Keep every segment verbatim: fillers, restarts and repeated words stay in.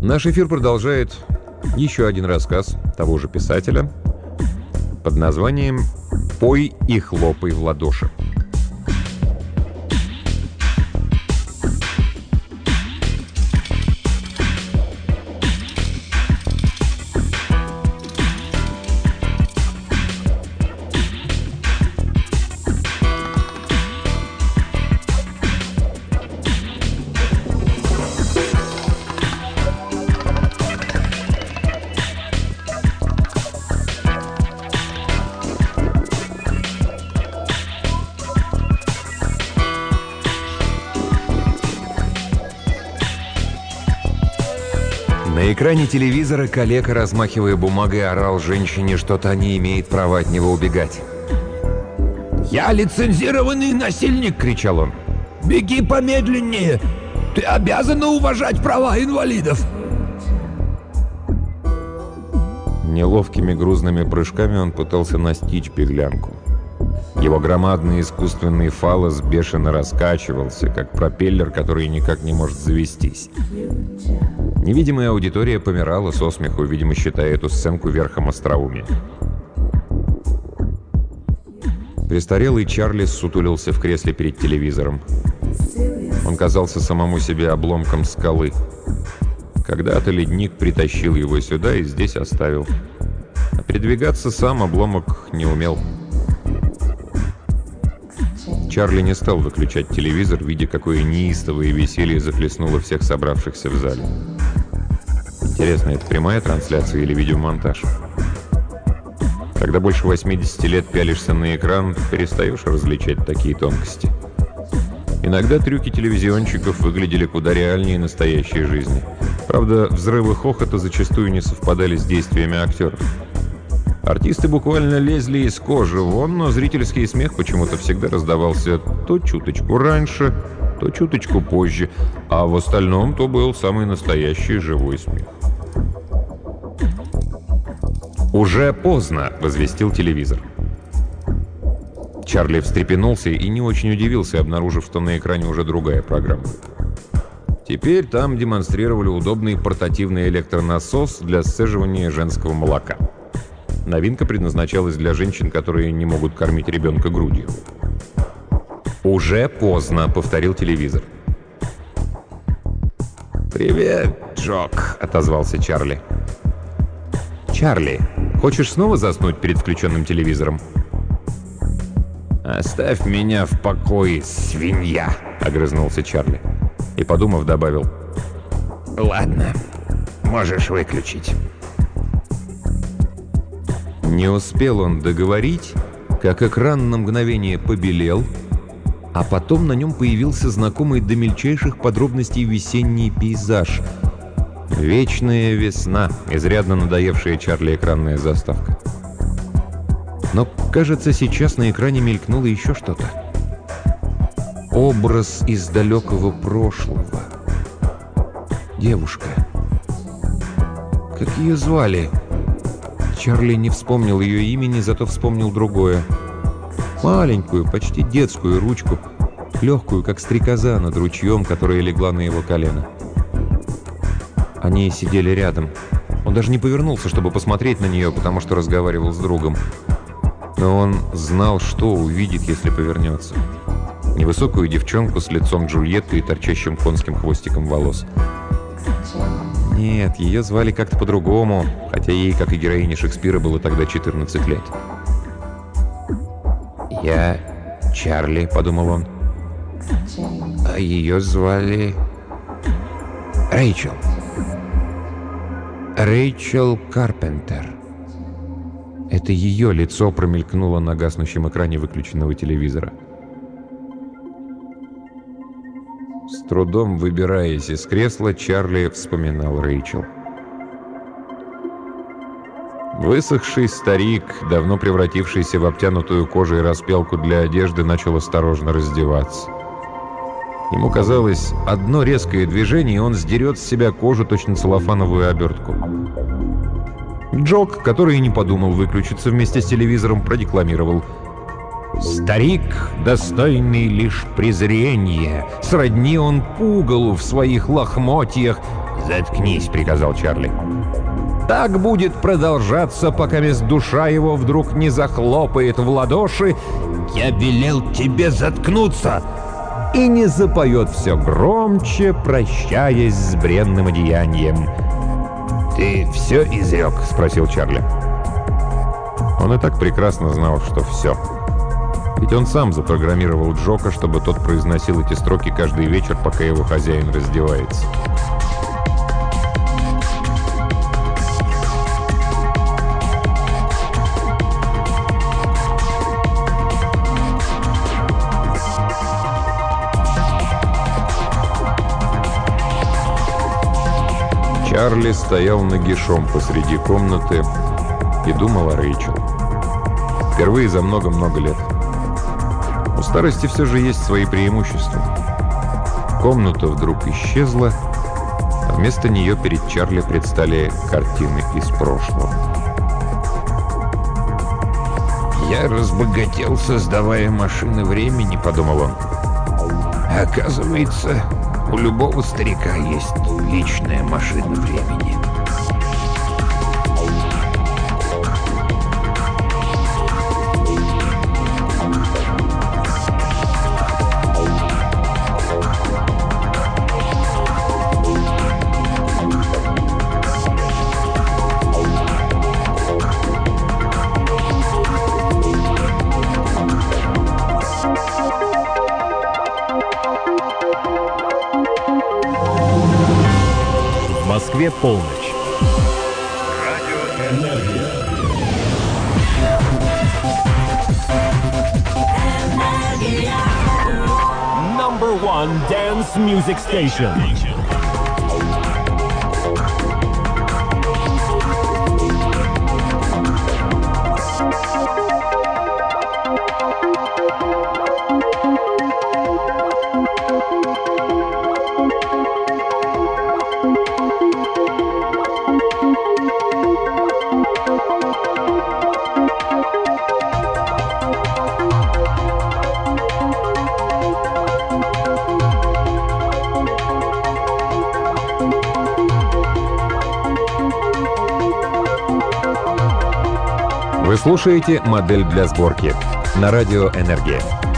Наш эфир продолжает еще один рассказ того же писателя под названием «Пой и хлопай в ладоши». На экране телевизора калека, размахивая бумагой, орал женщине, что та не имеет права от него убегать. «Я лицензированный насильник!» — кричал он. «Беги помедленнее! Ты обязана уважать права инвалидов!» Неловкими грузными прыжками он пытался настичь беглянку. Его громадный искусственный фаллос бешено раскачивался, как пропеллер, который никак не может завестись. Невидимая аудитория помирала со смеху, видимо, считая эту сценку верхом остроумия. Престарелый Чарли ссутулился в кресле перед телевизором. Он казался самому себе обломком скалы. Когда-то ледник притащил его сюда и здесь оставил. А передвигаться сам обломок не умел. Чарли не стал выключать телевизор, видя, какое неистовое веселье захлестнуло всех собравшихся в зале. Интересно, это прямая трансляция или видеомонтаж? Когда больше восьмидесяти лет пялишься на экран, перестаешь различать такие тонкости. Иногда трюки телевизионщиков выглядели куда реальнее настоящей жизни. Правда, взрывы хохота зачастую не совпадали с действиями актеров. Артисты буквально лезли из кожи вон, но зрительский смех почему-то всегда раздавался то чуточку раньше, то чуточку позже, а в остальном то был самый настоящий живой смех. «Уже поздно!» — возвестил телевизор. Чарли встрепенулся и не очень удивился, обнаружив, что на экране уже другая программа. Теперь там демонстрировали удобный портативный электронасос для сцеживания женского молока. Новинка предназначалась для женщин, которые не могут кормить ребенка грудью. «Уже поздно», — повторил телевизор. «Привет, Джок», — отозвался Чарли. «Чарли, хочешь снова заснуть перед включенным телевизором?» «Оставь меня в покое, свинья», — огрызнулся Чарли. И, подумав, добавил: «Ладно, можешь выключить». Не успел он договорить, как экран на мгновение побелел, а потом на нем появился знакомый до мельчайших подробностей весенний пейзаж. Вечная весна, изрядно надоевшая Чарли экранная заставка. Но, кажется, сейчас на экране мелькнуло еще что-то. Образ из далекого прошлого. Девушка. Как ее звали? Чарли не вспомнил ее имени, зато вспомнил другое. Маленькую, почти детскую ручку, легкую, как стрекоза над ручьем, которая легла на его колено. Они сидели рядом. Он даже не повернулся, чтобы посмотреть на нее, потому что разговаривал с другом. Но он знал, что увидит, если повернется. Невысокую девчонку с лицом Джульетты и торчащим конским хвостиком волос. Нет, ее звали как-то по-другому, хотя ей, как и героине Шекспира, было тогда четырнадцать лет. «Я Чарли», — подумал он. «А ее звали Рэйчел. Рэйчел Карпентер». Это ее лицо промелькнуло на гаснущем экране выключенного телевизора. С трудом выбираясь из кресла, Чарли вспоминал Рэйчел. Высохший старик, давно превратившийся в обтянутую кожей распялку для одежды, начал осторожно раздеваться. Ему казалось, одно резкое движение, и он сдерет с себя кожу, точно целлофановую обертку. Джок, который и не подумал выключиться вместе с телевизором, продекламировал: «Старик, достойный лишь презрения, сродни он пугалу в своих лохмотьях, «Заткнись», — приказал Чарли. Так будет продолжаться, пока без душа его вдруг не захлопает в ладоши «Я велел тебе заткнуться!» и не запоет все громче, прощаясь с бренным одеянием. «Ты все изрек?» — спросил Чарли. Он и так прекрасно знал, что все. Ведь он сам запрограммировал Джока, чтобы тот произносил эти строки каждый вечер, пока его хозяин раздевается. Чарли стоял нагишом посреди комнаты и думал о Рэйчел. Впервые за много-много лет. У старости все же есть свои преимущества. Комната вдруг исчезла, а вместо нее перед Чарли предстали картины из прошлого. «Я разбогател, создавая машины времени», — подумал он. «Оказывается, у любого старика есть личная машина времени». В Москве полночь. Радио «Энергия». Number one dance music station. Вы слушаете «Модель для сборки» на радио «Энергия».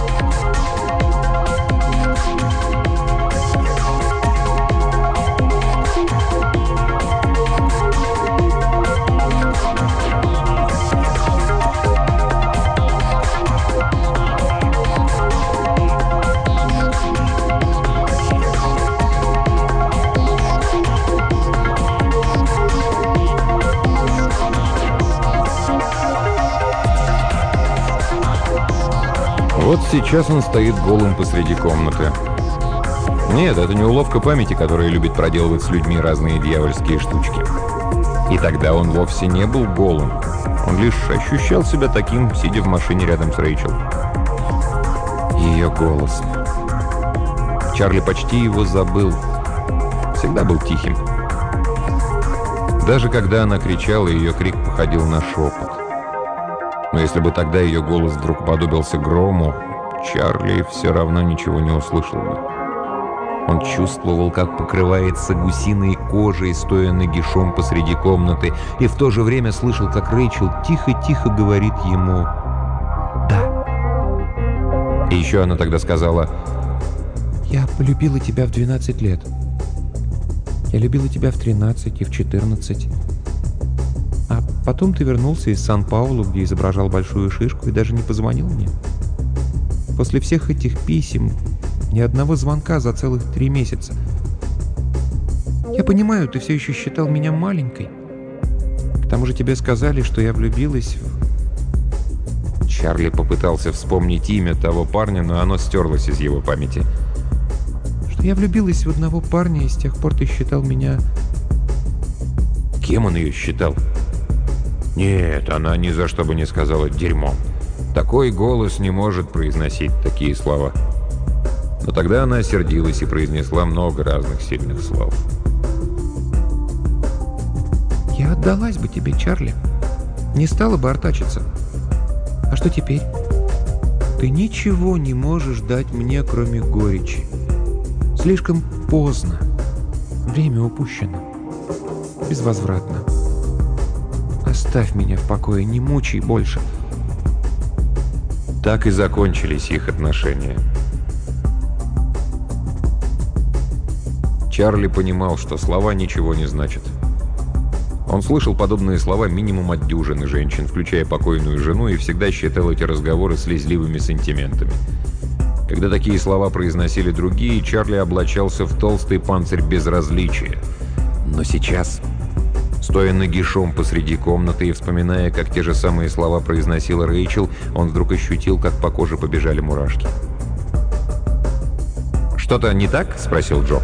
Вот сейчас он стоит голым посреди комнаты. Нет, это не уловка памяти, которая любит проделывать с людьми разные дьявольские штучки. И тогда он вовсе не был голым. Он лишь ощущал себя таким, сидя в машине рядом с Рэйчел. Ее голос. Чарли почти его забыл. Всегда был тихим. Даже когда она кричала, ее крик походил на шепот. Но если бы тогда ее голос вдруг подобился грому, Чарли все равно ничего не услышал бы. Он чувствовал, как покрывается гусиной кожей, стоя нагишом посреди комнаты, и в то же время слышал, как Рэйчел тихо-тихо говорит ему «да». И еще она тогда сказала: «Я полюбила тебя в двенадцать лет. Я любила тебя в тринадцать и в четырнадцать. А потом ты вернулся из Сан-Паулу, где изображал большую шишку, и даже не позвонил мне. После всех этих писем ни одного звонка за целых три месяца. Я понимаю, ты все еще считал меня маленькой. К тому же тебе сказали, что я влюбилась в...» Чарли попытался вспомнить имя того парня, но оно стерлось из его памяти. «Что я влюбилась в одного парня, и с тех пор ты считал меня...» Кем он ее считал? Нет, она ни за что бы не сказала «дерьмом». Такой голос не может произносить такие слова. Но тогда она осердилась и произнесла много разных сильных слов. «Я отдалась бы тебе, Чарли. Не стала бы артачиться. А что теперь? Ты ничего не можешь дать мне, кроме горечи. Слишком поздно. Время упущено. Безвозвратно. Оставь меня в покое, не мучай больше. Так и закончились их отношения. Чарли понимал, что слова ничего не значат. Он слышал подобные слова минимум от дюжины женщин, включая покойную жену, и всегда считал эти разговоры слезливыми сантиментами. Когда такие слова произносили другие, Чарли облачался в толстый панцирь безразличия. Но сейчас, стоя нагишом посреди комнаты и вспоминая, как те же самые слова произносила Рэйчел, он вдруг ощутил, как по коже побежали мурашки. «Что-то не так?» — спросил Джок.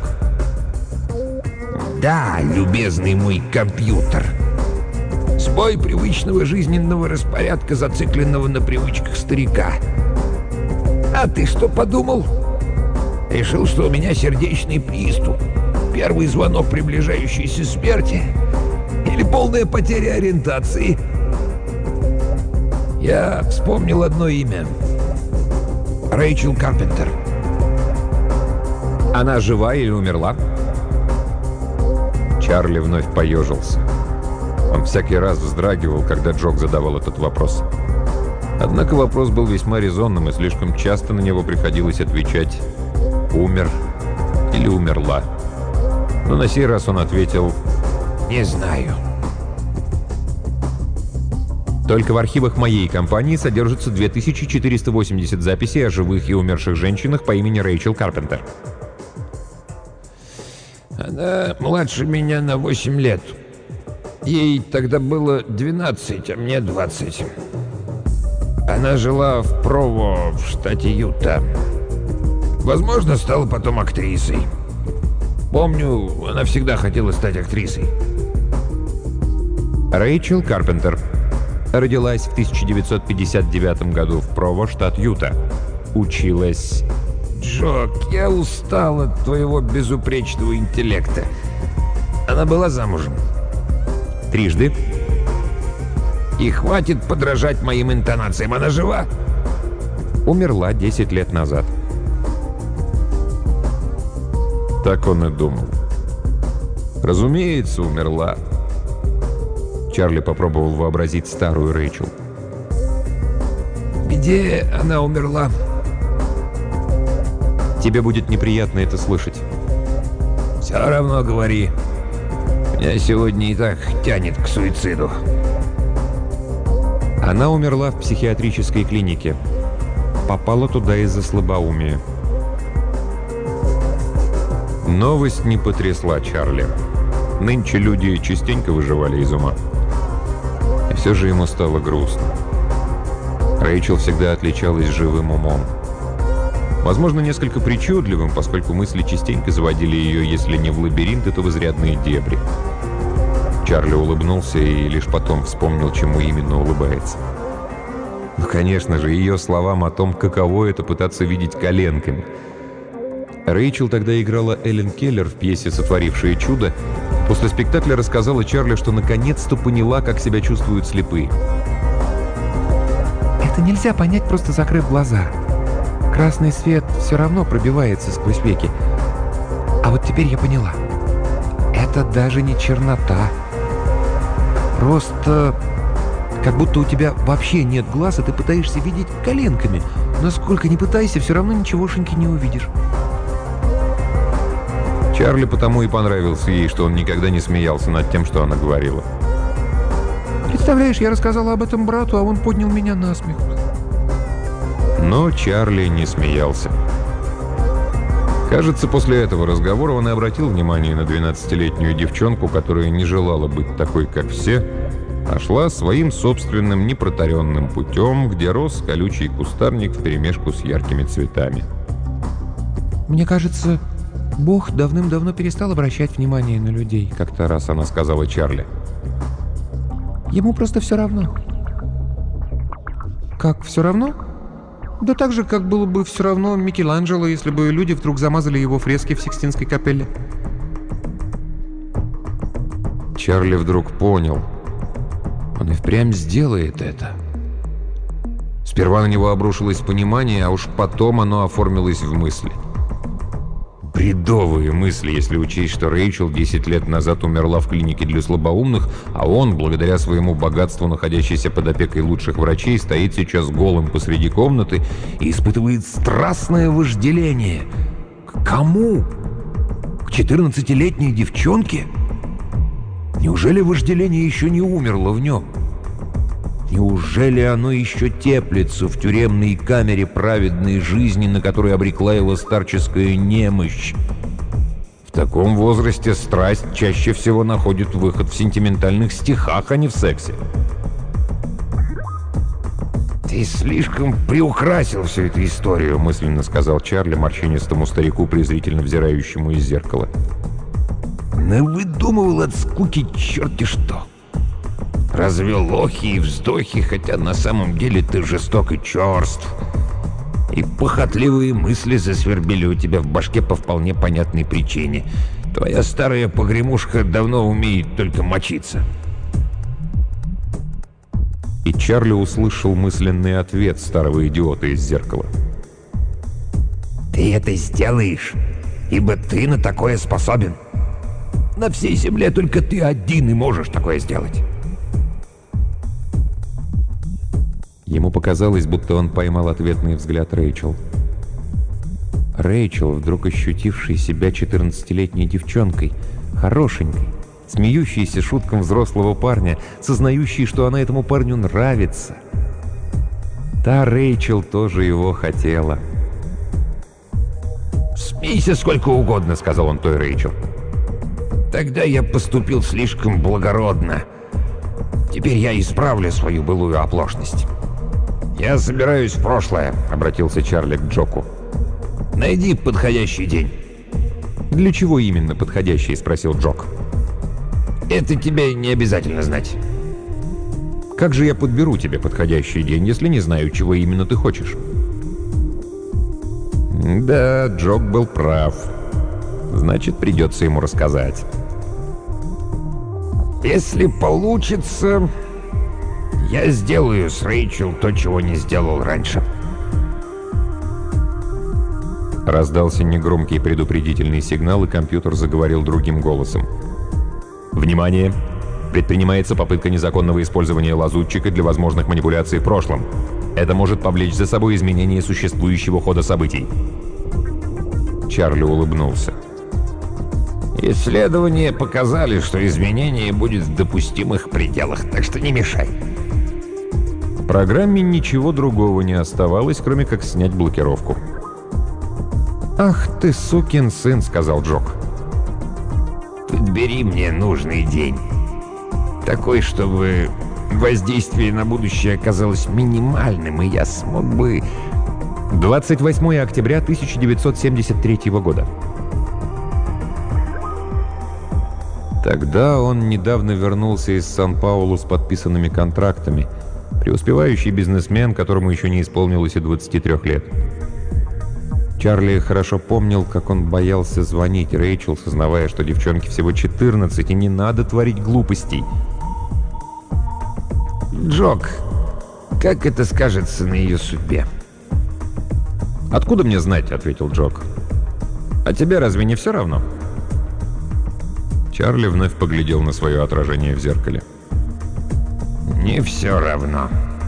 Да, любезный мой компьютер. Сбой привычного жизненного распорядка, зацикленного на привычках старика. А ты что подумал? Решил, что у меня сердечный приступ, первый звонок приближающейся смерти или полная потеря ориентации? Я вспомнил одно имя. Рэйчел Карпентер. Она жива или умерла? Чарли вновь поежился. Он всякий раз вздрагивал, когда Джок задавал этот вопрос. Однако вопрос был весьма резонным, и слишком часто на него приходилось отвечать «умер» или «умерла». Но на сей раз он ответил «не знаю». Только в архивах моей компании содержится две тысячи четыреста восемьдесят записей о живых и умерших женщинах по имени Рэйчел Карпентер. Она младше меня на восемь лет. Ей тогда было двенадцать, а мне двадцать. Она жила в Прово, в штате Юта. Возможно, стала потом актрисой. Помню, она всегда хотела стать актрисой. Рэйчел Карпентер родилась в тысяча девятьсот пятьдесят девятом году в Прово, штат Юта. Училась... Джок, я устал от твоего безупречного интеллекта. Она была замужем. Трижды. И хватит подражать моим интонациям. Она жива? Умерла десять лет назад. Так он и думал. Разумеется, умерла. Чарли попробовал вообразить старую Рэйчел. Где она умерла? Тебе будет неприятно это слышать. Все равно говори. Меня сегодня и так тянет к суициду. Она умерла в психиатрической клинике. Попала туда из-за слабоумия. Новость не потрясла Чарли. Нынче люди частенько выживали из ума. И все же ему стало грустно. Рэйчел всегда отличалась живым умом. Возможно, несколько причудливым, поскольку мысли частенько заводили ее, если не в лабиринты, то в изрядные дебри. Чарли улыбнулся и лишь потом вспомнил, чему именно улыбается. Ну, конечно же, ее словам о том, каково это пытаться видеть коленками. Рэйчел тогда играла Эллен Келлер в пьесе «Сотворившее чудо». После спектакля рассказала Чарли, что наконец-то поняла, как себя чувствуют слепые. Это нельзя понять, просто закрыв глаза. Красный свет все равно пробивается сквозь веки. А вот теперь я поняла. Это даже не чернота. Просто как будто у тебя вообще нет глаз, и ты пытаешься видеть коленками. Насколько ни пытайся, все равно ничегошеньки не увидишь. Чарли потому и понравился ей, что он никогда не смеялся над тем, что она говорила. Представляешь, я рассказала об этом брату, а он поднял меня на смех. Но Чарли не смеялся. Кажется, после этого разговора он и обратил внимание на двенадцатилетнюю девчонку, которая не желала быть такой, как все, а шла своим собственным непротаренным путем, где рос колючий кустарник вперемешку с яркими цветами. Мне кажется, Бог давным-давно перестал обращать внимание на людей, Как-то раз она сказала Чарли. Ему просто все равно. Как все равно? Да так же, как было бы все равно Микеланджело, если бы люди вдруг замазали его фрески в Сикстинской капелле. Чарли вдруг понял. Он и впрямь сделает это. Сперва на него обрушилось понимание, а уж потом оно оформилось в мысли. Бредовые мысли, если учесть, что Рэйчел десять лет назад умерла в клинике для слабоумных, а он, благодаря своему богатству, находящийся под опекой лучших врачей, стоит сейчас голым посреди комнаты и испытывает страстное вожделение. К кому? К четырнадцатилетней девчонке? Неужели вожделение еще не умерло в нем? Неужели оно еще теплится в тюремной камере праведной жизни, на которую обрекла его старческая немощь? В таком возрасте страсть чаще всего находит выход в сентиментальных стихах, а не в сексе. «Ты слишком приукрасил всю эту историю», — мысленно сказал Чарли морщинистому старику, презрительно взирающему из зеркала. «Навыдумывал от скуки черти что. Развел охи и вздохи, хотя на самом деле ты жесток и черств. И похотливые мысли засвербили у тебя в башке по вполне понятной причине. Твоя старая погремушка давно умеет только мочиться». И Чарли услышал мысленный ответ старого идиота из зеркала. «Ты это сделаешь, ибо ты на такое способен. На всей земле только ты один и можешь такое сделать». Ему показалось, будто он поймал ответный взгляд Рэйчел. Рэйчел, вдруг ощутившей себя четырнадцатилетней девчонкой, хорошенькой, смеющейся шуткам взрослого парня, сознающей, что она этому парню нравится. Та Рэйчел тоже его хотела. «Смейся сколько угодно», — сказал он той Рэйчел. «Тогда я поступил слишком благородно. Теперь я исправлю свою былую оплошность». «Я собираюсь в прошлое», — обратился Чарли к Джоку. «Найди подходящий день». «Для чего именно подходящий?» — спросил Джок. «Это тебе не обязательно знать». «Как же я подберу тебе подходящий день, если не знаю, чего именно ты хочешь?» Да, Джок был прав. Значит, придется ему рассказать. «Если получится, я сделаю с Рэйчел то, чего не сделал раньше». Раздался негромкий предупредительный сигнал, и компьютер заговорил другим голосом. «Внимание! Предпринимается попытка незаконного использования лазутчика для возможных манипуляций в прошлом. Это может повлечь за собой изменение существующего хода событий». Чарли улыбнулся. «Исследования показали, что изменение будет в допустимых пределах, так что не мешай». Программе ничего другого не оставалось, кроме как снять блокировку. «Ах ты, сукин сын», — сказал Джок. «Подбери мне нужный день. Такой, чтобы воздействие на будущее оказалось минимальным, и я смог бы...» двадцать восьмое октября тысяча девятьсот семьдесят третьего года. Тогда он недавно вернулся из Сан-Паулу с подписанными контрактами, преуспевающий бизнесмен, которому еще не исполнилось и двадцати трёх лет. Чарли хорошо помнил, как он боялся звонить Рэйчел, сознавая, что девчонке всего четырнадцать, и не надо творить глупостей. «Джок, как это скажется на ее судьбе?» «Откуда мне знать?» — ответил Джок. «А тебе разве не все равно?» Чарли вновь поглядел на свое отражение в зеркале. «Не все равно.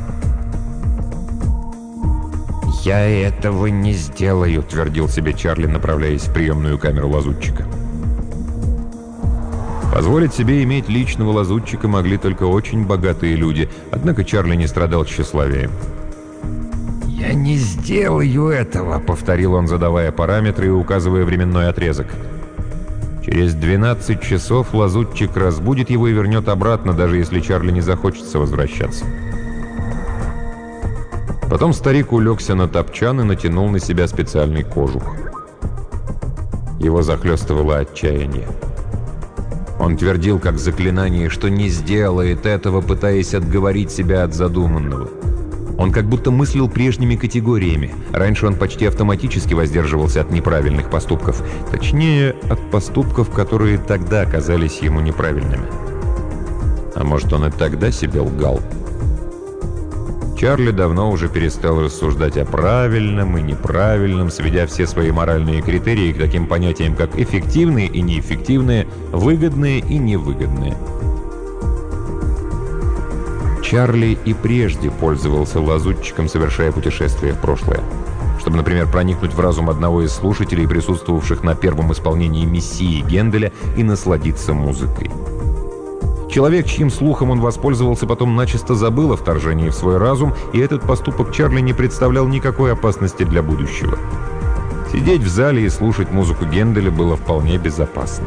«Я этого не сделаю», — твердил себе Чарли, направляясь в приемную камеру лазутчика. Позволить себе иметь личного лазутчика могли только очень богатые люди, однако Чарли не страдал тщеславием. «Я не сделаю этого», — повторил он, задавая параметры и указывая временной отрезок. Через двенадцать часов лазутчик разбудит его и вернет обратно, даже если Чарли не захочется возвращаться. Потом старик улегся на топчан и натянул на себя специальный кожух. Его захлестывало отчаяние. Он твердил как заклинание, что не сделает этого, пытаясь отговорить себя от задуманного. Он как будто мыслил прежними категориями. Раньше он почти автоматически воздерживался от неправильных поступков. Точнее, от поступков, которые тогда казались ему неправильными. А может, он и тогда себе лгал? Чарли давно уже перестал рассуждать о правильном и неправильном, сведя все свои моральные критерии к таким понятиям, как эффективные и неэффективные, выгодные и невыгодные. Чарли и прежде пользовался лазутчиком, совершая путешествия в прошлое. Чтобы, например, проникнуть в разум одного из слушателей, присутствовавших на первом исполнении «Мессии» Генделя, и насладиться музыкой. Человек, чьим слухом он воспользовался, потом начисто забыл о вторжении в свой разум, и этот поступок Чарли не представлял никакой опасности для будущего. Сидеть в зале и слушать музыку Генделя было вполне безопасно.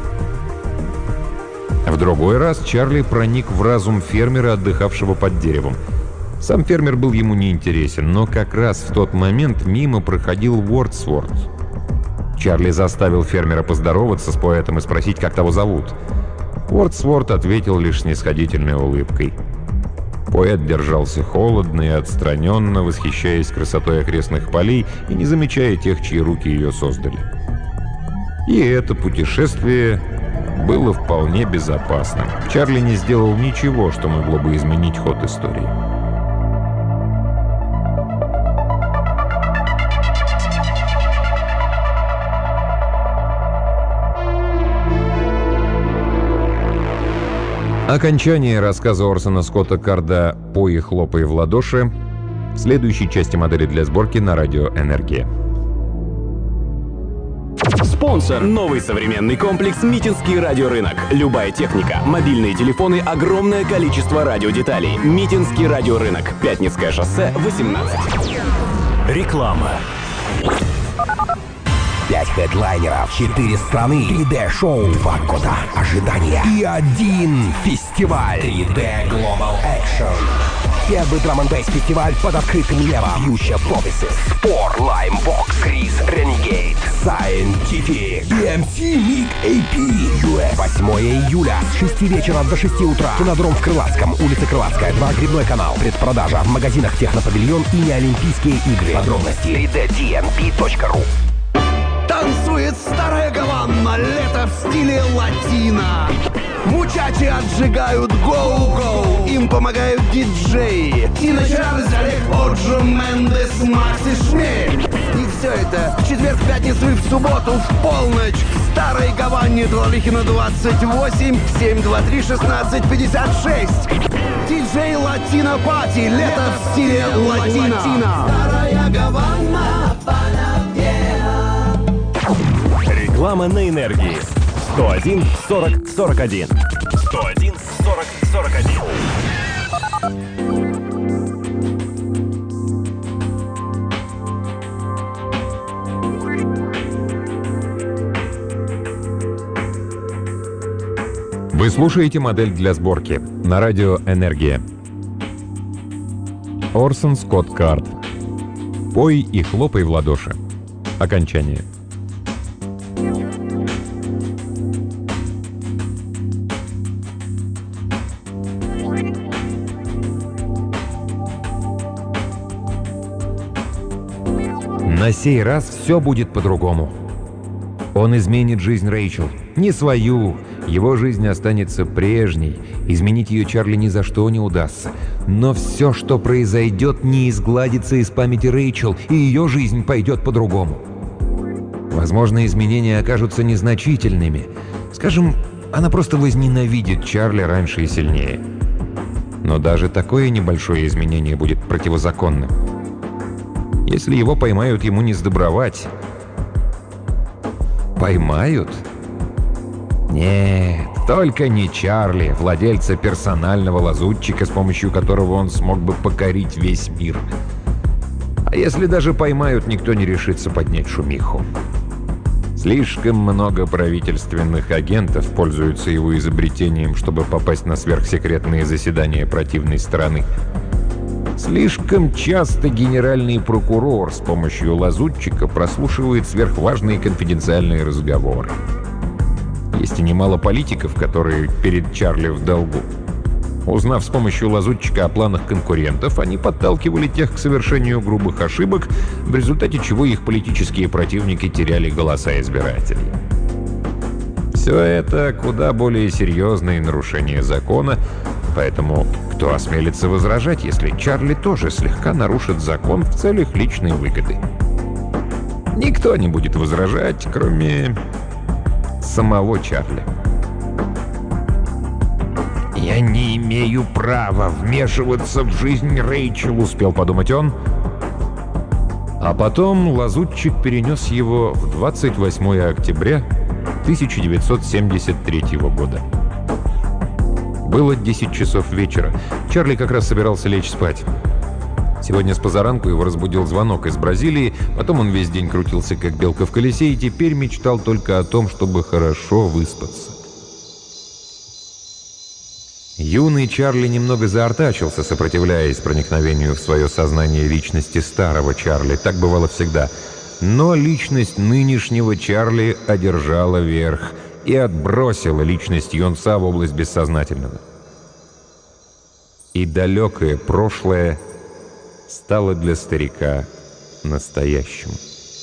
В другой раз Чарли проник в разум фермера, отдыхавшего под деревом. Сам фермер был ему неинтересен, но как раз в тот момент мимо проходил Уордсворт. Чарли заставил фермера поздороваться с поэтом и спросить, как того зовут. Уордсворт ответил лишь снисходительной улыбкой. Поэт держался холодно и отстраненно, восхищаясь красотой окрестных полей и не замечая тех, чьи руки ее создали. И это путешествие было вполне безопасным. Чарли не сделал ничего, что могло бы изменить ход истории. Окончание рассказа Орсона Скотта Карда «Пой и хлопай в ладоши» в следующей части модели для сборки на радио «Энергия». Спонсор. Новый современный комплекс «Митинский радиорынок». Любая техника, мобильные телефоны, огромное количество радиодеталей. «Митинский радиорынок». Пятницкое шоссе, восемнадцать. Реклама. Пять хедлайнеров, четыре страны, три дэ-шоу, два года ожидания и один фестиваль три дэ Global Action. Первый драм-н-бейс фестиваль под открытым небом. Future Prophecies, Spore, Limebox, Chris, Renegade, Scientific, би эм си, Mig, эй пи, ю эс. восьмого июля с шести вечера до шести утра. Кинодром в Крылатском, улица Крылатская, два, Грибной канал. Предпродажа в магазинах Технопавильон и Неолимпийские игры. Подробности три дэ ди эн пи точка ру. Танцует старая Гавана, лето в стиле латино. Мучачи отжигают гоу-гоу, им помогают диджеи. Тина Чарльз, Олег Оджо, Мендес, Макс и Шмель. И все это в четверг, в пятницу и в субботу в полночь в старой Гаване, Туалихина двадцать восемь, семь два три шестнадцать пятьдесят шесть. Диджей Латино Пати, лето в стиле латино. Старая Гавана, Реклама на энергии. сто один сорок сорок один. сто один сорок сорок один. Вы слушаете модель для сборки на радио «Энергия». Орсон Скотт Кард. «Пой и хлопай в ладоши». Окончание. На сей раз все будет по-другому. Он изменит жизнь Рэйчел. Не свою. Его жизнь останется прежней. Изменить ее Чарли ни за что не удастся. Но все, что произойдет, не изгладится из памяти Рэйчел, и ее жизнь пойдет по-другому. Возможно, изменения окажутся незначительными. Скажем, она просто возненавидит Чарли раньше и сильнее. Но даже такое небольшое изменение будет противозаконным. Если его поймают, ему не сдобровать. Поймают? Нет, только не Чарли, владельца персонального лазутчика, с помощью которого он смог бы покорить весь мир. А если даже поймают, никто не решится поднять шумиху. Слишком много правительственных агентов пользуются его изобретением, чтобы попасть на сверхсекретные заседания противной страны. Слишком часто генеральный прокурор с помощью лазутчика прослушивает сверхважные конфиденциальные разговоры. Есть и немало политиков, которые перед Чарли в долгу. Узнав с помощью лазутчика о планах конкурентов, они подталкивали тех к совершению грубых ошибок, в результате чего их политические противники теряли голоса избирателей. Все это куда более серьезные нарушения закона, поэтому Кто осмелится возражать, если Чарли тоже слегка нарушит закон в целях личной выгоды? Никто не будет возражать, кроме самого Чарли. «Я не имею права вмешиваться в жизнь Рэйчел», — успел подумать он. А потом лазутчик перенес его в двадцать восьмое октября тысяча девятьсот семьдесят третьего года. Было десять часов вечера. Чарли как раз собирался лечь спать. Сегодня с позаранку его разбудил звонок из Бразилии, потом он весь день крутился, как белка в колесе, и теперь мечтал только о том, чтобы хорошо выспаться. Юный Чарли немного заортачился, сопротивляясь проникновению в свое сознание личности старого Чарли. Так бывало всегда. Но личность нынешнего Чарли одержала верх и отбросила личность юнца в область бессознательного. И далекое прошлое стало для старика настоящим.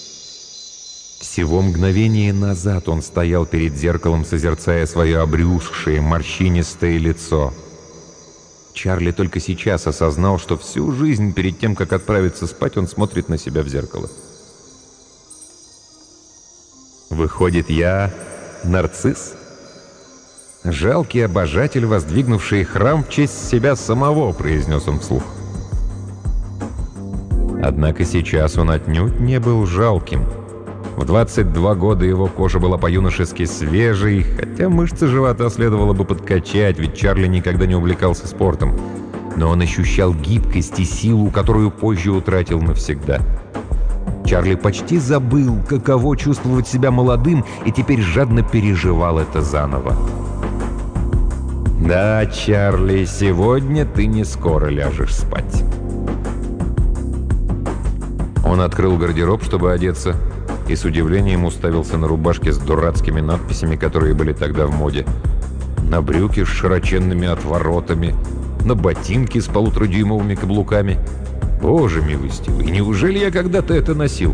Всего мгновение назад он стоял перед зеркалом, созерцая свое обрюзгшее, морщинистое лицо. Чарли только сейчас осознал, что всю жизнь перед тем, как отправиться спать, он смотрит на себя в зеркало. «Выходит, я нарцисс? Жалкий обожатель, воздвигнувший храм в честь себя самого», — произнес он вслух. Однако сейчас он отнюдь не был жалким. В двадцать два года его кожа была по-юношески свежей, хотя мышцы живота следовало бы подкачать, ведь Чарли никогда не увлекался спортом. Но он ощущал гибкость и силу, которую позже утратил навсегда. Чарли почти забыл, каково чувствовать себя молодым, и теперь жадно переживал это заново. «Да, Чарли, сегодня ты не скоро ляжешь спать». Он открыл гардероб, чтобы одеться, и с удивлением уставился на рубашки с дурацкими надписями, которые были тогда в моде, на брюки с широченными отворотами, на ботинки с полуторадюймовыми каблуками. Боже милостивый, неужели я когда-то это носил?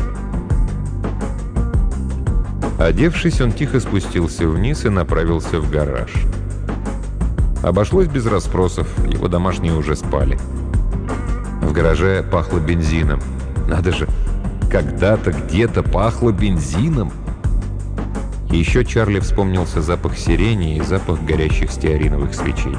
Одевшись, он тихо спустился вниз и направился в гараж. Обошлось без расспросов, его домашние уже спали. В гараже пахло бензином. Надо же, когда-то где-то пахло бензином. Еще Чарли вспомнился запах сирени и запах горящих стеариновых свечей.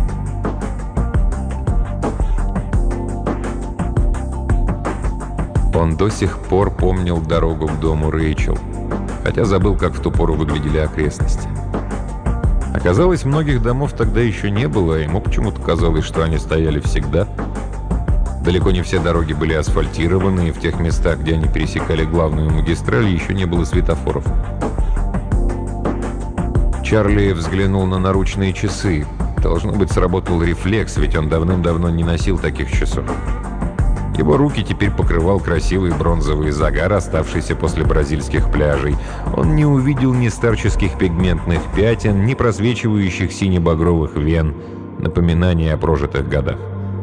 Он до сих пор помнил дорогу к дому Рэйчел, хотя забыл, как в ту пору выглядели окрестности. Оказалось, многих домов тогда еще не было, и ему почему-то казалось, что они стояли всегда. Далеко не все дороги были асфальтированы, и в тех местах, где они пересекали главную магистраль, еще не было светофоров. Чарли взглянул на наручные часы. Должно быть, сработал рефлекс, ведь он давным-давно не носил таких часов. Его руки теперь покрывал красивый бронзовый загар, оставшийся после бразильских пляжей. Он не увидел ни старческих пигментных пятен, ни просвечивающих сине-багровых вен, напоминания о прожитых годах.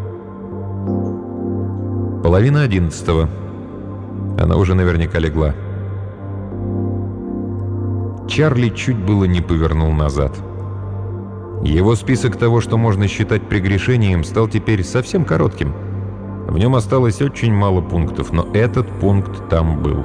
Половина одиннадцатого. Она уже наверняка легла. Чарли чуть было не повернул назад. Его список того, что можно считать прегрешением, стал теперь совсем коротким. В нем осталось очень мало пунктов, но этот пункт там был.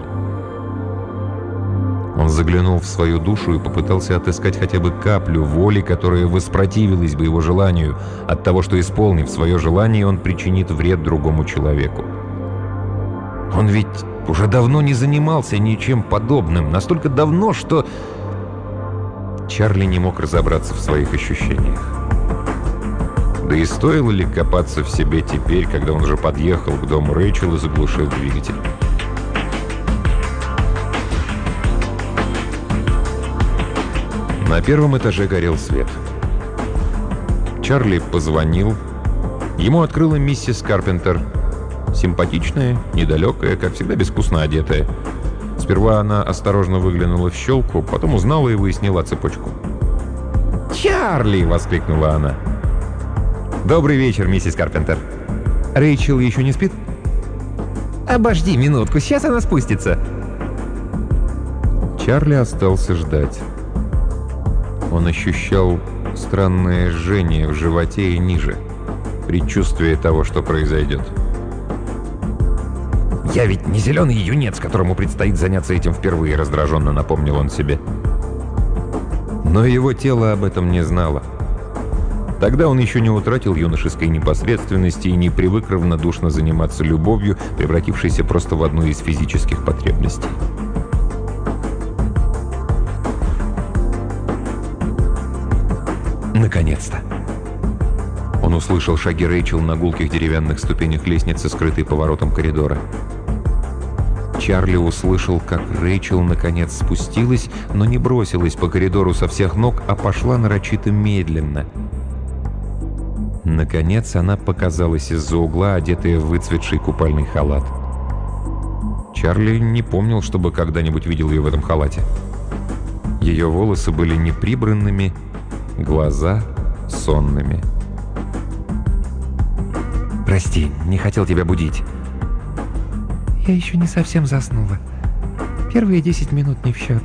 Он заглянул в свою душу и попытался отыскать хотя бы каплю воли, которая воспротивилась бы его желанию от того, что, исполнив свое желание, он причинит вред другому человеку. Он ведь уже давно не занимался ничем подобным, настолько давно, что Чарли не мог разобраться в своих ощущениях. Да и стоило ли копаться в себе теперь, когда он уже подъехал к дому Рэйчел и заглушил двигатель? На первом этаже горел свет. Чарли позвонил. Ему открыла миссис Карпентер. Симпатичная, недалекая, как всегда безвкусно одетая. Сперва она осторожно выглянула в щелку, потом узнала его и сняла цепочку. «Чарли!» — воскликнула она. «Добрый вечер, миссис Карпентер. Рэйчел еще не спит?» «Обожди минутку, сейчас она спустится». Чарли остался ждать. Он ощущал странное жжение в животе и ниже. предчувствие того, что произойдет. «Я ведь не зеленый юнец, которому предстоит заняться этим впервые», — раздраженно напомнил он себе. Но его тело об этом не знало. Тогда он еще не утратил юношеской непосредственности и не привык равнодушно заниматься любовью, превратившейся просто в одну из физических потребностей. Наконец-то. Он услышал шаги Рэйчел на гулких деревянных ступенях лестницы, скрытой поворотом коридора. Чарли услышал, как Рэйчел наконец спустилась, но не бросилась по коридору со всех ног, а пошла нарочито медленно. Наконец она показалась из-за угла, одетая в выцветший купальный халат. Чарли не помнил, чтобы когда-нибудь видел ее в этом халате. Ее волосы были неприбранными, глаза сонными. «Прости, не хотел тебя будить». Я еще не совсем заснула. Первые десять минут не в счет.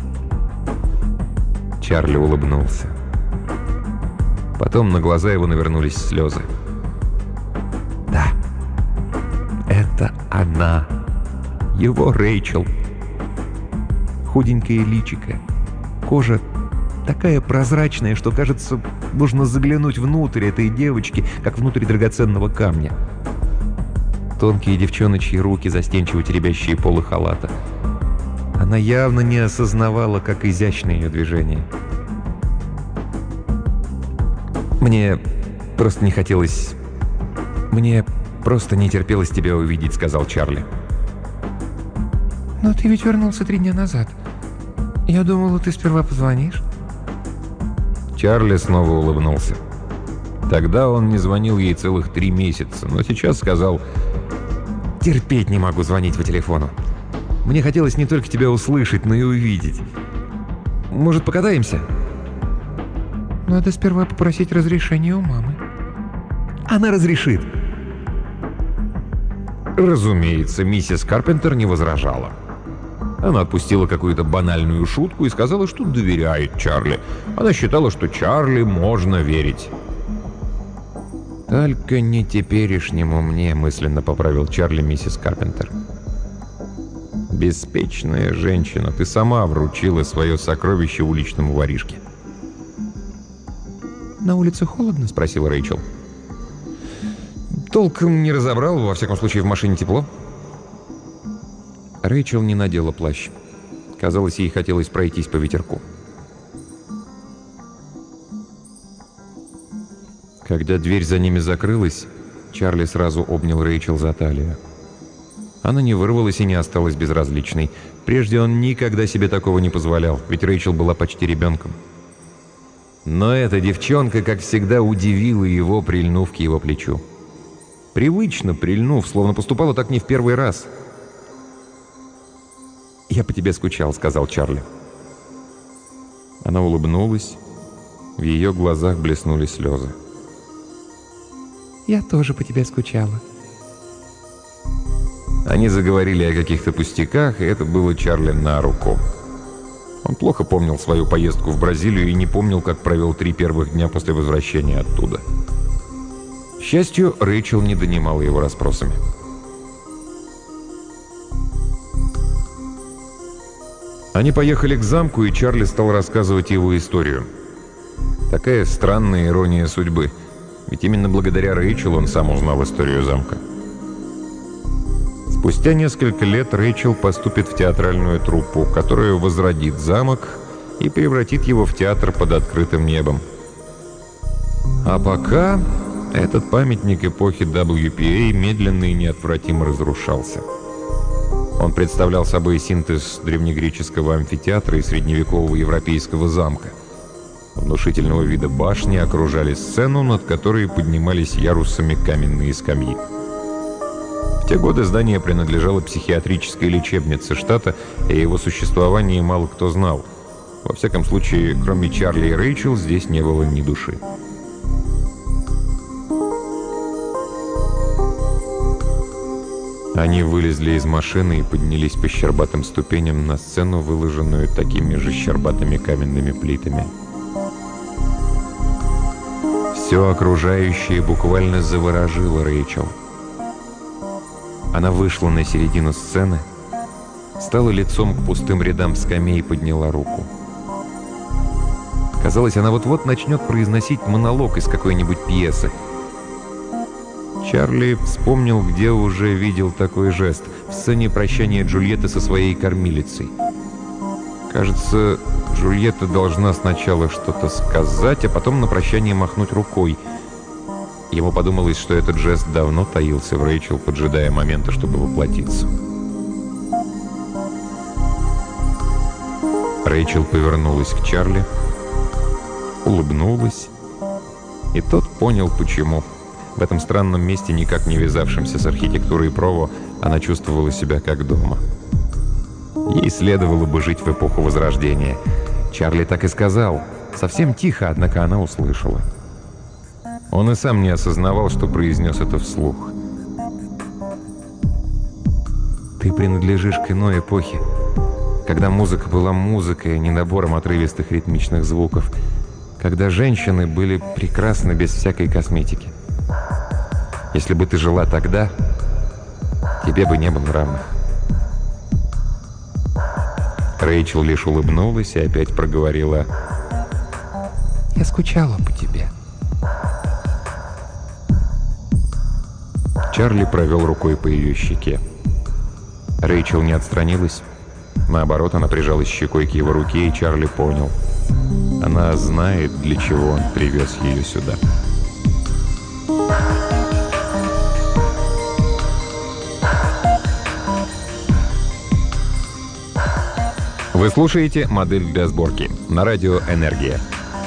Чарли улыбнулся. Потом на глаза его навернулись слезы. Да, это она. Его Рэйчел. Худенькое личико. Кожа такая прозрачная, что, кажется, нужно заглянуть внутрь этой девочки, как внутрь драгоценного камня. Тонкие девчоночьи руки, застенчиво теребящие полы халата. Она явно не осознавала, как изящны ее движения. «Мне просто не хотелось... Мне просто не терпелось тебя увидеть», — сказал Чарли. Но ты ведь вернулся три дня назад. Я думала, ты сперва позвонишь. Чарли снова улыбнулся. Тогда он не звонил ей целых три месяца, но сейчас сказал: «Терпеть не могу звонить по телефону. Мне хотелось не только тебя услышать, но и увидеть. Может, покатаемся?» Надо сперва попросить разрешения у мамы. Она разрешит. Разумеется, миссис Карпентер не возражала. Она отпустила какую-то банальную шутку и сказала, что доверяет Чарли. Она считала, что Чарли можно верить. «Только не теперешнему мне», — мысленно поправил Чарли миссис Карпентер. «Беспечная женщина, ты сама вручила свое сокровище уличному воришке». «На улице холодно?» — спросила Рэйчел. «Толком не разобрал, во всяком случае в машине тепло». Рэйчел не надела плащ. Казалось, ей хотелось пройтись по ветерку. Когда дверь за ними закрылась, Чарли сразу обнял Рэйчел за талию. Она не вырвалась и не осталась безразличной. Прежде он никогда себе такого не позволял, ведь Рэйчел была почти ребенком. Но эта девчонка, как всегда, удивила его, прильнув к его плечу. Привычно прильнув, словно поступала так не в первый раз. «Я по тебе скучал», — сказал Чарли. Она улыбнулась. В ее глазах блеснули слезы. Я тоже по тебе скучала. Они заговорили о каких-то пустяках, и это было Чарли на руку. Он плохо помнил свою поездку в Бразилию и не помнил, как провел три первых дня после возвращения оттуда. К счастью, Рэйчел не донимала его расспросами. Они поехали к замку, и Чарли стал рассказывать его историю. Такая странная ирония судьбы. Ведь именно благодаря Рэйчел он сам узнал историю замка. Спустя несколько лет Рэйчел поступит в театральную труппу, которая возродит замок и превратит его в театр под открытым небом. А пока этот памятник эпохи дабл ю пи эй медленно и неотвратимо разрушался. Он представлял собой синтез древнегреческого амфитеатра и средневекового европейского замка. Внушительного вида башни окружали сцену, над которой поднимались ярусами каменные скамьи. В те годы здание принадлежало психиатрической лечебнице штата, и о его существовании мало кто знал. Во всяком случае, кроме Чарли и Рэйчел, здесь не было ни души. Они вылезли из машины и поднялись по щербатым ступеням на сцену, выложенную такими же щербатыми каменными плитами. Все окружающее буквально заворожило Рэйчел. Она вышла на середину сцены, стала лицом к пустым рядам скамей и подняла руку. Казалось, она вот-вот начнет произносить монолог из какой-нибудь пьесы. Чарли вспомнил, где уже видел такой жест — в сцене прощания Джульетты со своей кормилицей. Кажется, Джульетта должна сначала что-то сказать, а потом на прощание махнуть рукой. Ему подумалось, что этот жест давно таился в Рэйчел, поджидая момента, чтобы воплотиться. Рэйчел повернулась к Чарли, улыбнулась, и тот понял, почему. В этом странном месте, никак не вязавшемся с архитектурой Прово, она чувствовала себя как дома. Ей следовало бы жить в эпоху Возрождения. Чарли так и сказал. Совсем тихо, однако она услышала. Он и сам не осознавал, что произнес это вслух. «Ты принадлежишь к иной эпохе, когда музыка была музыкой, а не набором отрывистых ритмичных звуков, когда женщины были прекрасны без всякой косметики. Если бы ты жила тогда, тебе бы не было равных». Рэйчел лишь улыбнулась и опять проговорила: «Я скучала по тебе». Чарли провел рукой по ее щеке. Рэйчел не отстранилась. Наоборот, она прижалась щекой к его руке, и Чарли понял. Она знает, для чего он привез ее сюда. Вы слушаете «Модель для сборки» на радио «Энергия».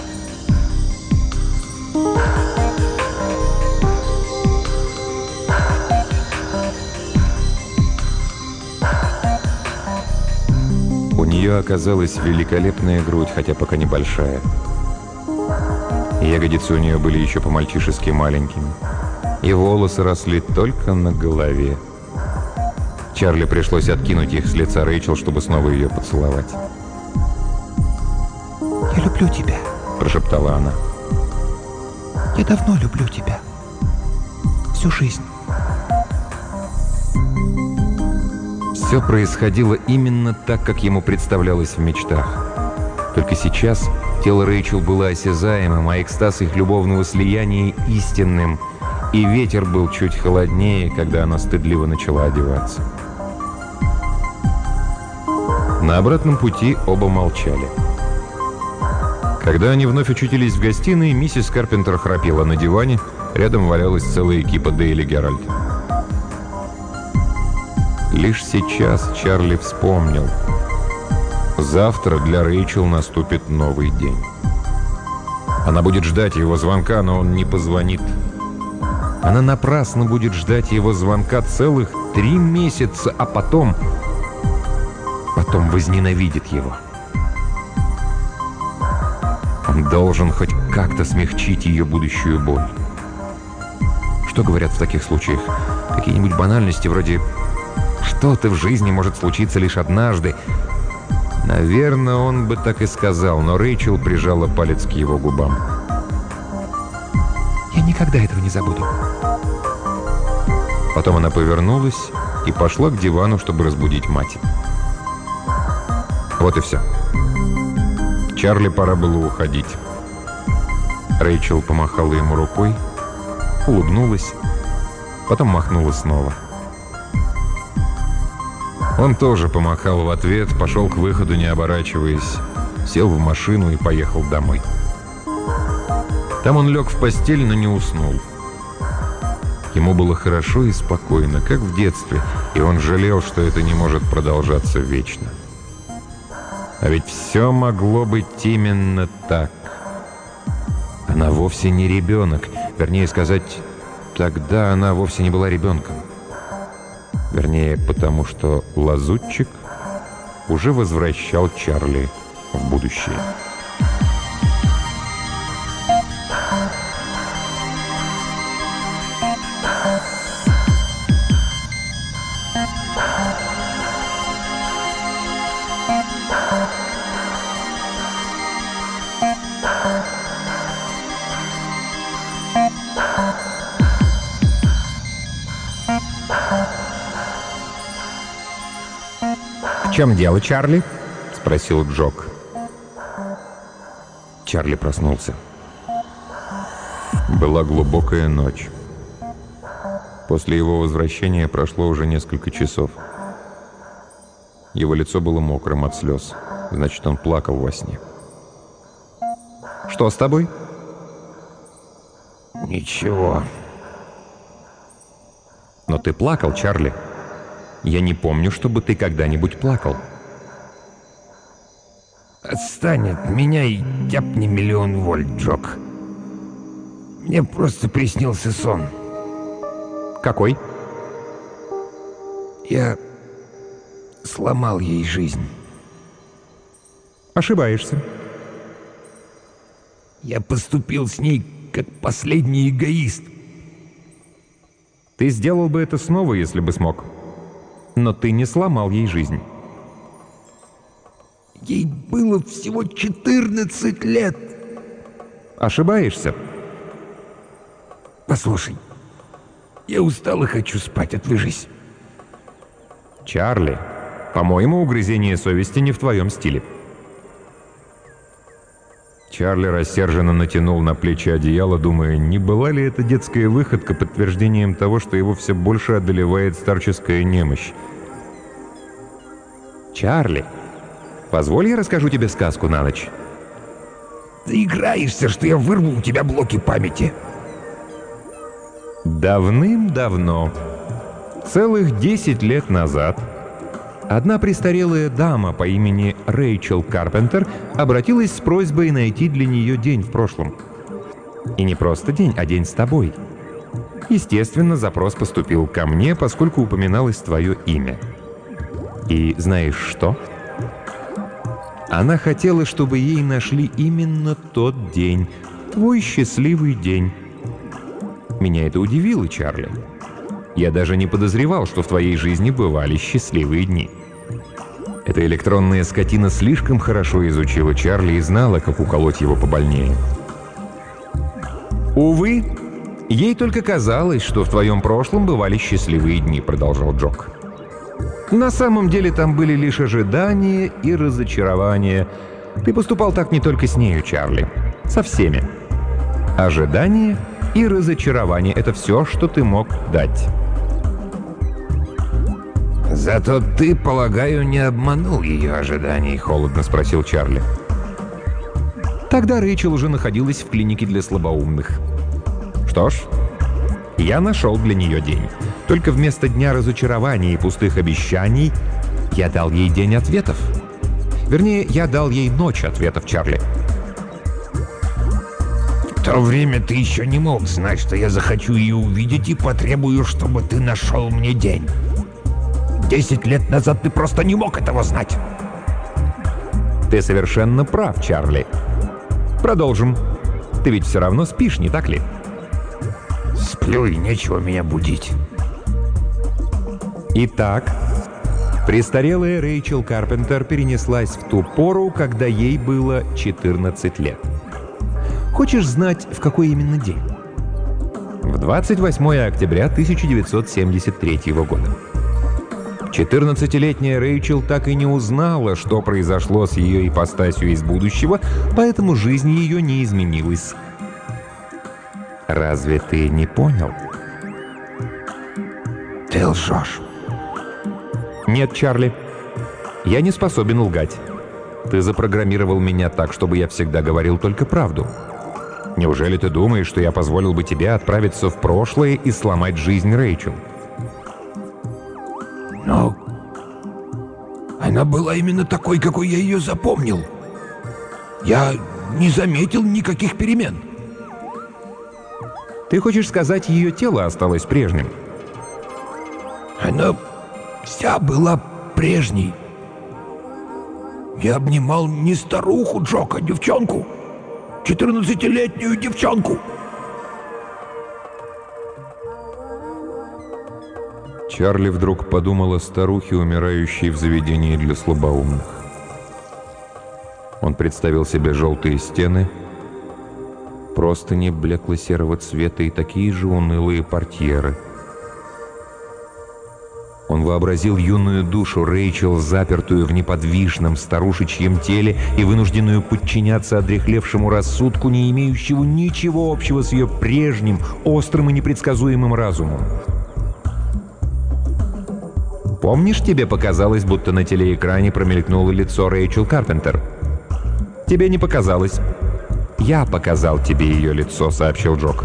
У нее оказалась великолепная грудь, хотя пока небольшая. Ягодицы у нее были еще по-мальчишески маленькими, и волосы росли только на голове. Чарли пришлось откинуть их с лица Рэйчел, чтобы снова ее поцеловать. «Я люблю тебя», — прошептала она. «Я давно люблю тебя. Всю жизнь». Все происходило именно так, как ему представлялось в мечтах. Только сейчас тело Рэйчел было осязаемым, а экстаз их любовного слияния истинным, и ветер был чуть холоднее, когда она стыдливо начала одеваться. На обратном пути оба молчали. Когда они вновь очутились в гостиной, миссис Карпентер храпела на диване, рядом валялась целая экипа Дейли Геральт. Лишь сейчас Чарли вспомнил. Завтра для Рэйчел наступит новый день. Она будет ждать его звонка, но он не позвонит. Она напрасно будет ждать его звонка целых три месяца, а потом... Потом возненавидит его. Он должен хоть как-то смягчить ее будущую боль. Что говорят в таких случаях? Какие-нибудь банальности вроде «что-то в жизни может случиться лишь однажды». Наверное, он бы так и сказал, но Рэйчел прижала палец к его губам. «Я никогда этого не забуду». Потом она повернулась и пошла к дивану, чтобы разбудить мать. Вот и все. Чарли пора было уходить. Рэйчел помахала ему рукой, улыбнулась, потом махнула снова. Он тоже помахал в ответ, пошел к выходу, не оборачиваясь, сел в машину и поехал домой. Там он лег в постель, но не уснул. Ему было хорошо и спокойно, как в детстве, и он жалел, что это не может продолжаться вечно. А ведь все могло быть именно так. Она вовсе не ребенок. Вернее сказать, тогда она вовсе не была ребенком. Вернее, потому что лазутчик уже возвращал Чарли в будущее. чем дело, Чарли?» — спросил Джок. Чарли проснулся. Была глубокая ночь. После его возвращения прошло уже несколько часов. Его лицо было мокрым от слез. Значит, он плакал во сне. «Что с тобой?» «Ничего». «Но ты плакал, Чарли. Я не помню, чтобы ты когда-нибудь плакал». «Отстань от меня и тяпни миллион вольт, Джок. Мне просто приснился сон». «Какой?» «Я сломал ей жизнь». «Ошибаешься». «Я поступил с ней как последний эгоист». «Ты сделал бы это снова, если бы смог. Но ты не сломал ей жизнь». «Ей было всего четырнадцать лет». «Ошибаешься». «Послушай, я устал и хочу спать, отвяжись». «Чарли, по-моему, угрызение совести не в твоем стиле». Чарли рассерженно натянул на плечи одеяло, думая, не была ли эта детская выходка подтверждением того, что его все больше одолевает старческая немощь. «Чарли, позволь я расскажу тебе сказку на ночь». «Ты играешься, что я вырву у тебя блоки памяти». Давным-давно, целых десять лет назад, одна престарелая дама по имени Рэйчел Карпентер обратилась с просьбой найти для нее день в прошлом. И не просто день, а день с тобой. Естественно, запрос поступил ко мне, поскольку упоминалось твое имя. И знаешь что? Она хотела, чтобы ей нашли именно тот день, твой счастливый день. Меня это удивило, Чарли. Я даже не подозревал, что в твоей жизни бывали счастливые дни. Эта электронная скотина слишком хорошо изучила Чарли и знала, как уколоть его побольнее. «Увы, ей только казалось, что в твоем прошлом бывали счастливые дни», — продолжал Джок. «На самом деле там были лишь ожидания и разочарования. Ты поступал так не только с нею, Чарли. Со всеми. Ожидания и разочарование — это все, что ты мог дать». «Зато ты, полагаю, не обманул ее ожиданий», — холодно спросил Чарли. Тогда Рэйчел уже находилась в клинике для слабоумных. Что ж, я нашел для нее день. Только вместо дня разочарований и пустых обещаний я дал ей день ответов. Вернее, я дал ей ночь ответов, Чарли. В то время ты еще не мог знать, что я захочу ее увидеть и потребую, чтобы ты нашел мне день. Десять лет назад ты просто не мог этого знать. Ты совершенно прав, Чарли. Продолжим. Ты ведь все равно спишь, не так ли? Сплю, и нечего меня будить. Итак, престарелая Рэйчел Карпентер перенеслась в ту пору, когда ей было четырнадцать лет. Хочешь знать, в какой именно день? В двадцать восьмое октября тысяча девятьсот семьдесят третьего года. четырнадцатилетняя Рэйчел так и не узнала, что произошло с ее ипостасью из будущего, поэтому жизнь ее не изменилась. Разве ты не понял? Ты лжешь. Нет, Чарли, я не способен лгать. Ты запрограммировал меня так, чтобы я всегда говорил только правду. Неужели ты думаешь, что я позволил бы тебе отправиться в прошлое и сломать жизнь Рэйчел? Но она была именно такой, какой я ее запомнил. Я не заметил никаких перемен. Ты хочешь сказать, ее тело осталось прежним? Она вся была прежней. Я обнимал не старуху Джок, а девчонку. четырнадцатилетнюю девчонку. Чарли вдруг подумал о старухе, умирающей в заведении для слабоумных. Он представил себе желтые стены, простыни блекло-серого цвета и такие же унылые портьеры. Он вообразил юную душу Рэйчел, запертую в неподвижном старушечьем теле и вынужденную подчиняться одряхлевшему рассудку, не имеющему ничего общего с ее прежним, острым и непредсказуемым разумом. «Помнишь, тебе показалось, будто на телеэкране промелькнуло лицо Рэйчел Карпентер?» «Тебе не показалось. Я показал тебе ее лицо», — сообщил Джок.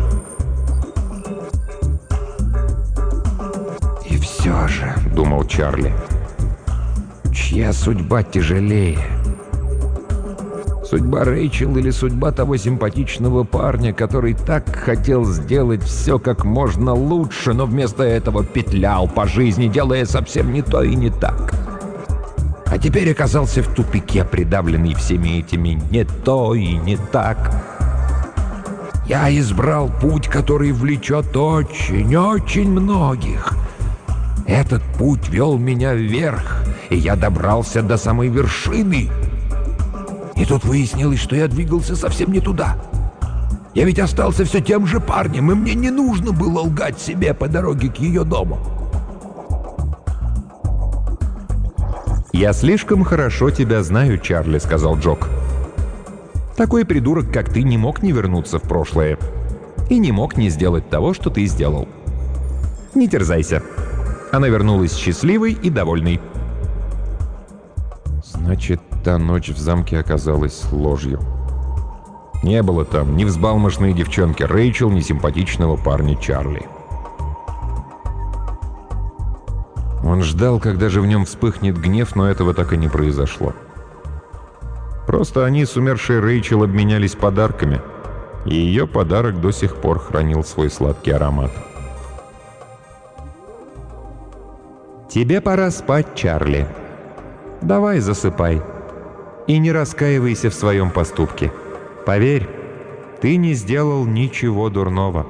«И все же», — думал Чарли, — «чья судьба тяжелее? Судьба Рэйчел или судьба того симпатичного парня, который так хотел сделать все как можно лучше, но вместо этого петлял по жизни, делая совсем не то и не так? А теперь оказался в тупике, придавленный всеми этими «не то» и «не так». Я избрал путь, который влечет очень-очень многих. Этот путь вел меня вверх, и я добрался до самой вершины. И тут выяснилось, что я двигался совсем не туда. Я ведь остался все тем же парнем, и мне не нужно было лгать себе по дороге к ее дому. «Я слишком хорошо тебя знаю, Чарли», — сказал Джок. «Такой придурок, как ты, не мог не вернуться в прошлое. И не мог не сделать того, что ты сделал. Не терзайся». Она вернулась счастливой и довольной. Значит, та ночь в замке оказалась ложью. Не было там ни взбалмошной девчонки Рэйчел, ни симпатичного парня Чарли. Он ждал, когда же в нем вспыхнет гнев, но этого так и не произошло. Просто они с умершей Рэйчел обменялись подарками, и ее подарок до сих пор хранил свой сладкий аромат. «Тебе пора спать, Чарли. Давай засыпай. И не раскаивайся в своем поступке. Поверь, ты не сделал ничего дурного».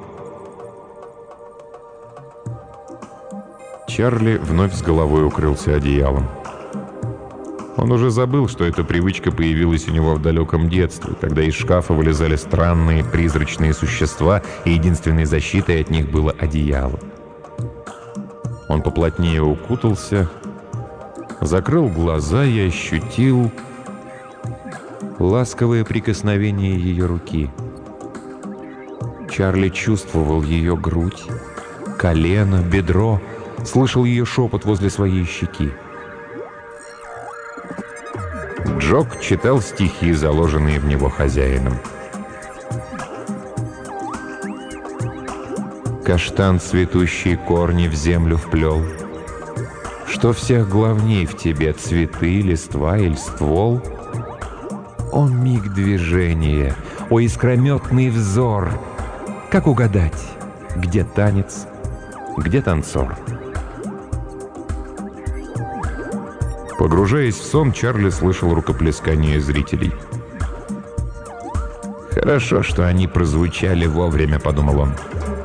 Чарли вновь с головой укрылся одеялом. Он уже забыл, что эта привычка появилась у него в далеком детстве, когда из шкафа вылезали странные призрачные существа, и единственной защитой от них было одеяло. Он поплотнее укутался, закрыл глаза и ощутил ласковое прикосновение ее руки. Чарли чувствовал ее грудь, колено, бедро, слышал ее шепот возле своей щеки. Джок читал стихи, заложенные в него хозяином. Каштан, цветущие корни в землю вплел, что всех главней в тебе, цветы, листва или ствол? О миг движения, о искрометный взор! Как угадать, где танец, где танцор? Погружаясь в сон, Чарли слышал рукоплескание зрителей. «Хорошо, что они прозвучали вовремя», — подумал он.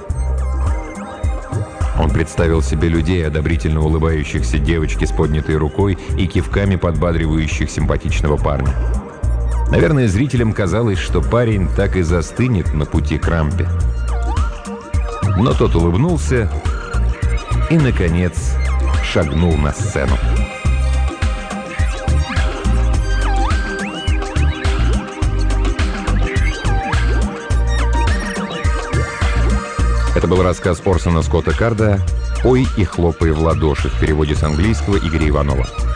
Он представил себе людей, одобрительно улыбающихся девочке с поднятой рукой и кивками подбадривающих симпатичного парня. Наверное, зрителям казалось, что парень так и застынет на пути к рампе. Но тот улыбнулся и, наконец, шагнул на сцену. Это был рассказ Орсона Скотта Карда «Ой и хлопай в ладоши» в переводе с английского Игоря Иванова.